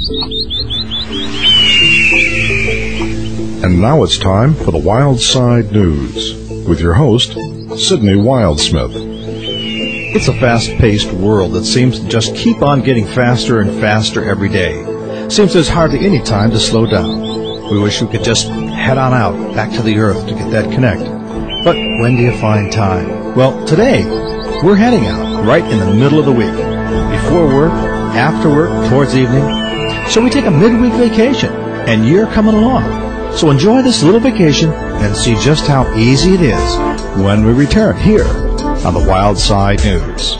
And now it's time for the Wild Side News with your host, Sydney Wildsmith. It's a fast-paced world that seems to just keep on getting faster and faster every day. Seems there's hardly any time to slow down. We wish we could just head on out back to the earth to get that connect. But when do you find time? Well, today, we're heading out right in the middle of the week. Before work, after work, towards evening. So we take a midweek vacation, and you're coming along. So enjoy this little vacation and see just how easy it is when we return here on the Wild Side News.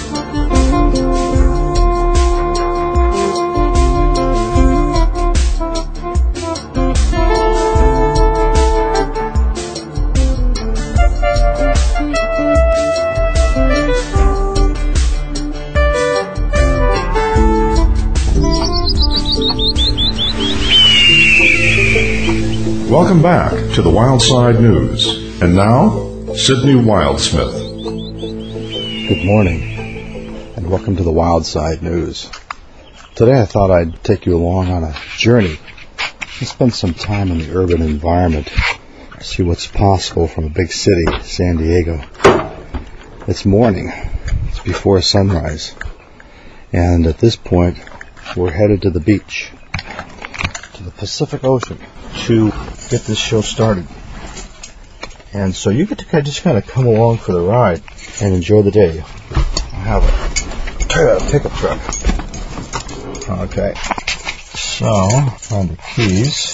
Welcome back to the Wild Side News. And now, Sydney Wildsmith. Good morning, and welcome to the Wild Side News. Today I thought I'd take you along on a journey and spend some time in the urban environment, see what's possible from a big city, San Diego. It's morning, it's before sunrise, and at this point we're headed to the beach, to the Pacific Ocean, to get this show started. And so you get to just kind of come along for the ride and enjoy the day. I have a pickup truck. Okay. So, find the keys.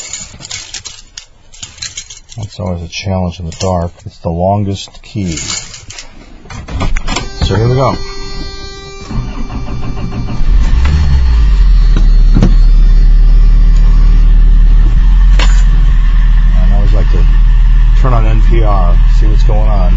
That's always a challenge in the dark. It's the longest key. So here we go. Turn on NPR, see what's going on.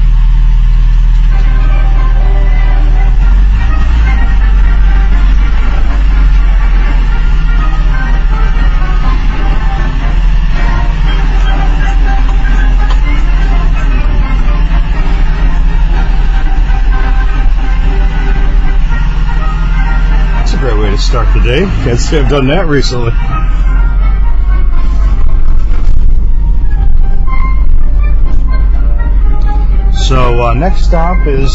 That's a great way to start the day. Can't say I've done that recently. So next stop is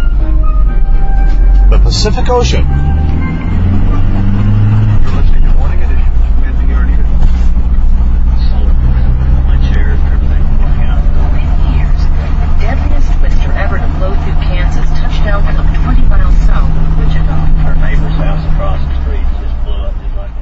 the Pacific Ocean. My chairs and everything. Years, deadliest twister ever to blow through Kansas touched down some 20 miles south of Wichita. Our neighbor's house across the street just blew up just like that.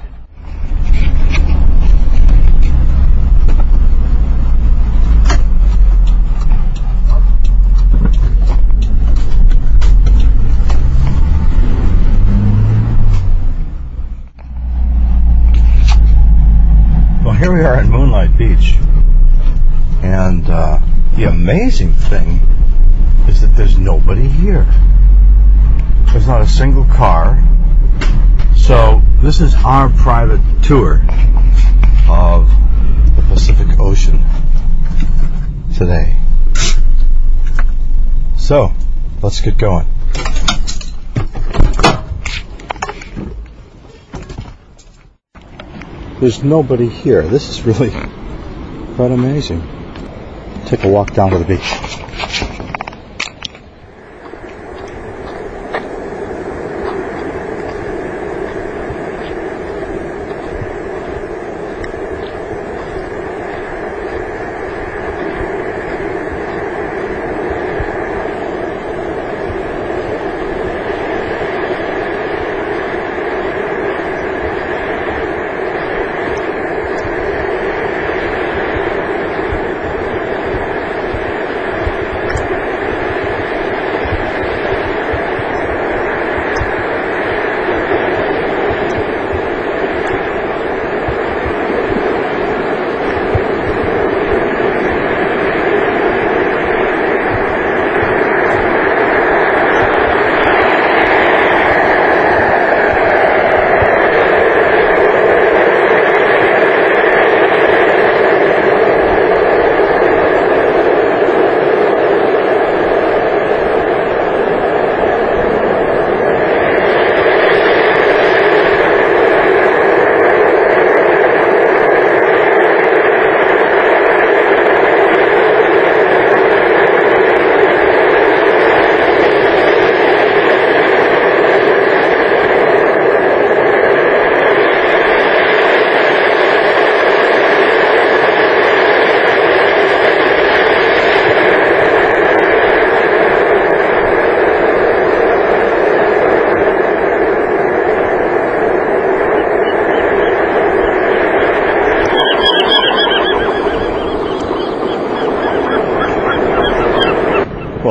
Here we are at Moonlight Beach, and the amazing thing is that there's nobody here. There's not a single car. So this is our private tour of the Pacific Ocean today. So let's get going. There's nobody here. This is really quite amazing. Take a walk down to the beach.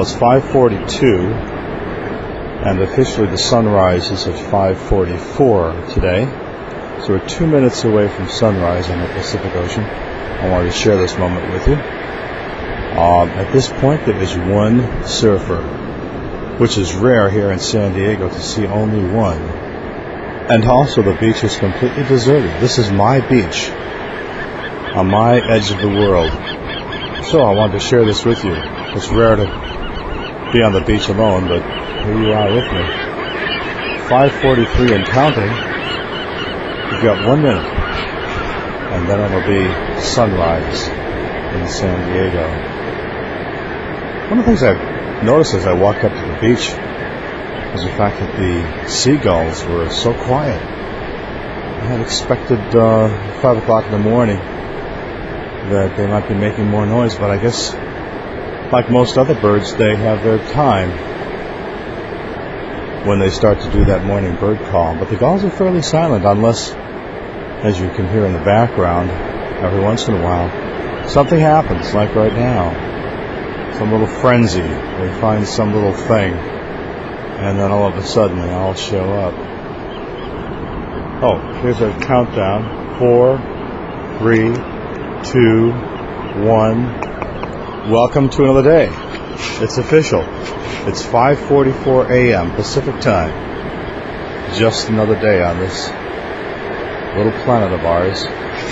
Well, it's 5:42, and officially the sunrise is at 5:44 today. So we're 2 minutes away from sunrise on the Pacific Ocean. I wanted to share this moment with you. At this point, there is one surfer, which is rare here in San Diego to see only one. And also the beach is completely deserted. This is my beach, on my edge of the world. So I wanted to share this with you. It's rare to be on the beach alone, but here you are with me. 5:43 and counting. We've got 1 minute, and then it'll be sunrise in San Diego. One of the things I've noticed as I walked up to the beach was the fact that the seagulls were so quiet. I had expected 5 o'clock in the morning that they might be making more noise, but I guess like most other birds, they have their time when they start to do that morning bird call. But the gulls are fairly silent unless, as you can hear in the background, every once in a while, something happens, like right now. Some little frenzy. They find some little thing, and then all of a sudden they all show up. Oh, here's a countdown. 4, 3, 2, 1. Welcome to another day. It's official. It's 5:44 a.m. Pacific time. Just another day on this little planet of ours.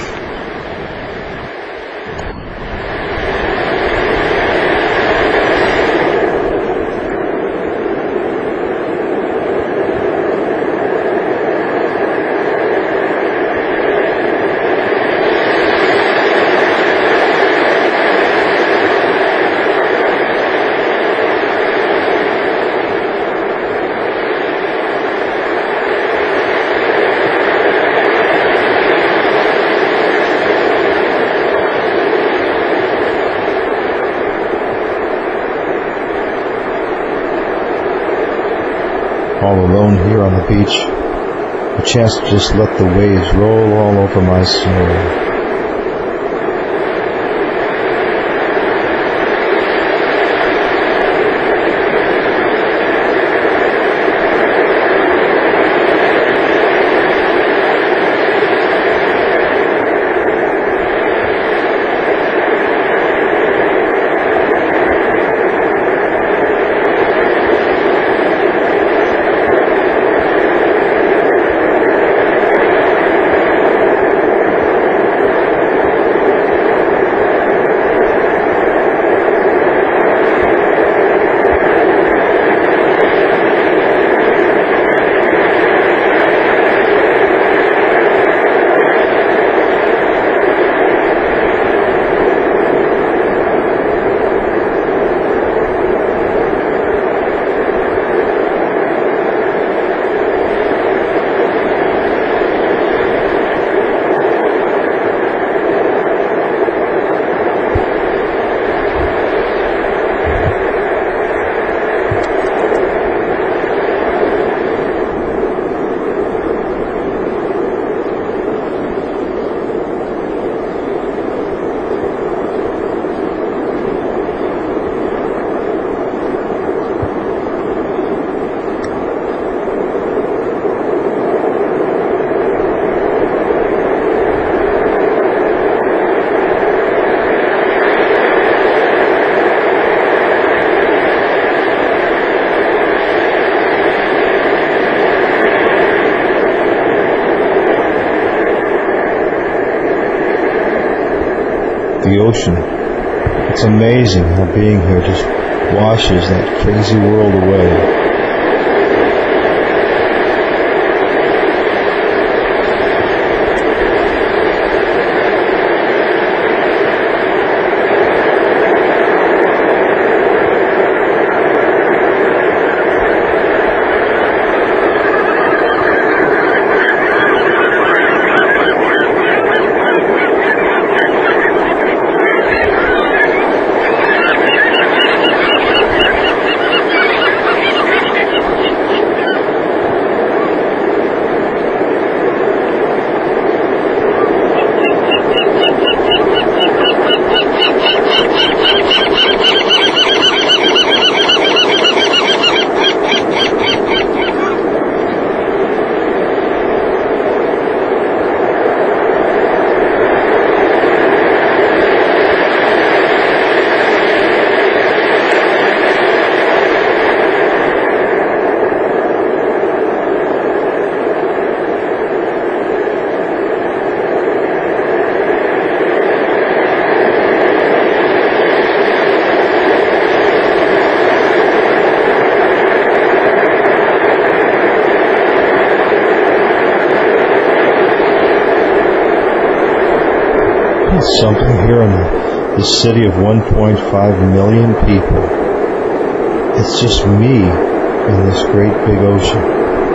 All alone here on the beach, a chance to just let the waves roll all over my soul. The ocean. It's amazing how being here just washes that crazy world away. It's something here in the city of 1.5 million people. It's just me in this great big ocean.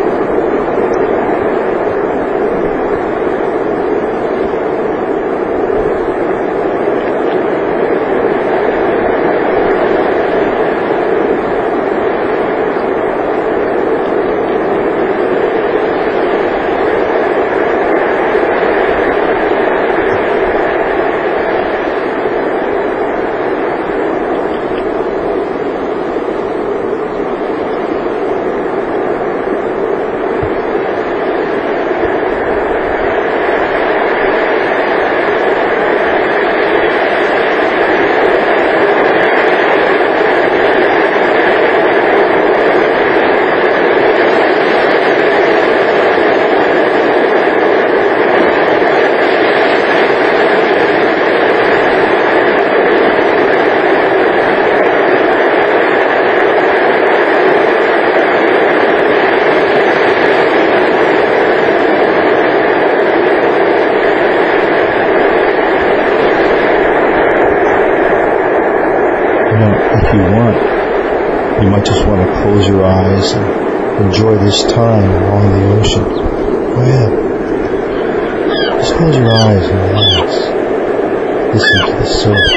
If you want, you might just want to close your eyes and enjoy this time along the ocean. Go ahead. Just close your eyes and relax. Listen to the surf.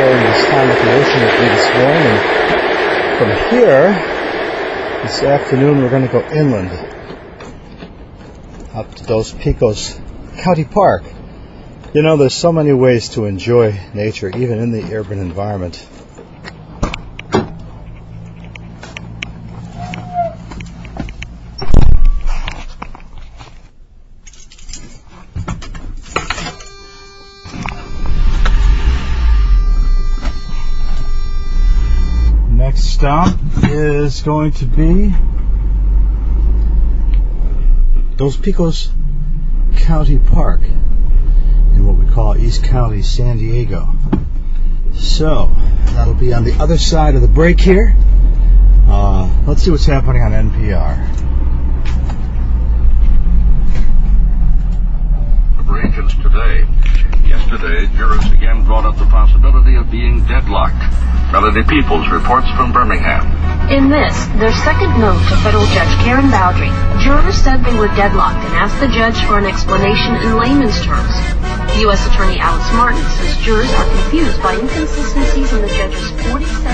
here in this time at the ocean with me this morning. And from here, this afternoon, we're going to go inland up to Dos Picos County Park. You know, there's so many ways to enjoy nature, even in the urban environment. Next stop is going to be Dos Picos County Park in what we call East County, San Diego. So, that'll be on the other side of the break here. Let's see what's happening on NPR. Agents today. Yesterday, jurors again brought up the possibility of being deadlocked. Melody Peoples reports from Birmingham. In this, their second note to federal judge Karen Bowdry, jurors said they were deadlocked and asked the judge for an explanation in layman's terms. U.S. Attorney Alex Martin says jurors are confused by inconsistencies in the judge's 47